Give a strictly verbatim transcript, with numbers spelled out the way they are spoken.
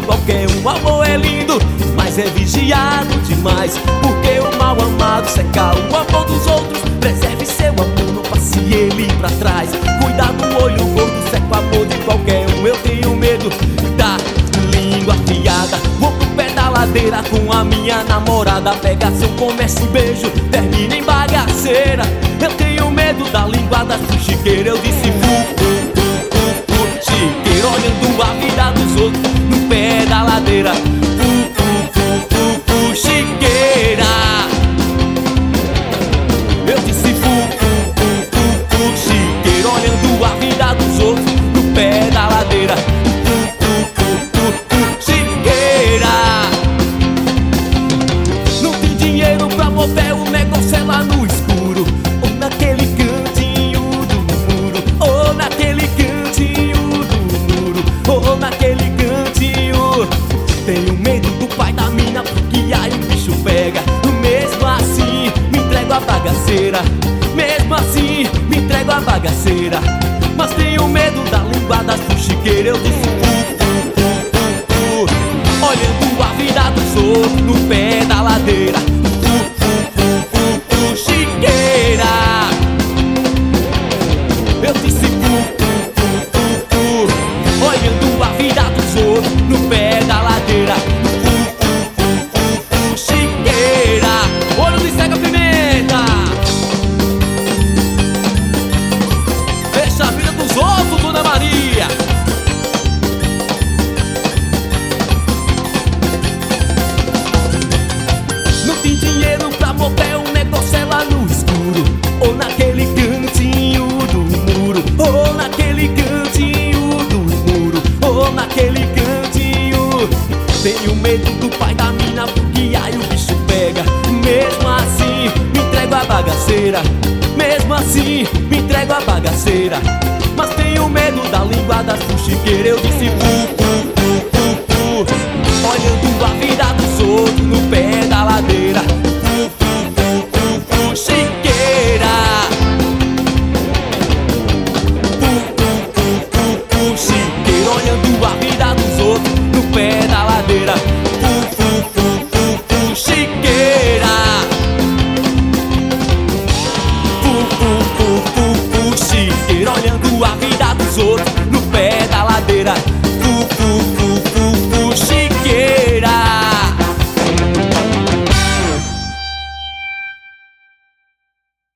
qualquer um. O amor é lindo, mas é vigiado demais, porque o mal amado seca o amor dos outros. Preserve seu amor, não passe ele pra trás. Cuidado no olho gordo, seca o amor de qualquer um. Eu tenho medo da língua afiada. Vou pro pé da ladeira com a minha namorada. Pega seu comércio e beijo, termina em bagaceira. Eu tenho medo da língua da fuxiqueira. Eu disse fu, fu, fu, fu, fu, chiqueira, olhando a vida dos outros no pé da ladeira. Fu, fu, fu, fu, fu, chiqueira. Eu disse fu, fu, fu, fu, fu, chiqueira, olhando a vida dos outros no pé da ladeira. Motel, o negócio é lá no escuro, ou naquele cantinho do muro, ou naquele cantinho do muro, ou naquele cantinho. Tenho medo do pai da mina, porque aí o bicho pega. Mesmo assim, me entrego à bagaceira. Mesmo assim, me entrego à bagaceira. Mas tenho medo da língua das fuxiqueiras. Eu disse fu, fu, fu, fu, fu, olhando a vida dos outros no pé da ladeira. Eu disse fu, fu, fu, fu, fu, olhando a vida dos outros no pé da ladeira. Fu, fu, fu, fu, fu, chiqueira, olho de cega pimenta. Deixa a vida dos outros, Dona Maria. Não tem dinheiro pra motel, o negócio é lá no escuro, ou naquele cantinho do muro, ou naquele cantinho do muro, ou naquele cantinho. Tenho medo do pai da mina, porque aí o bicho pega. Mesmo assim, me entrego à bagaceira. Mesmo assim, me entrego à bagaceira. Mas tenho medo da língua das fuxiqueiras. Eu disse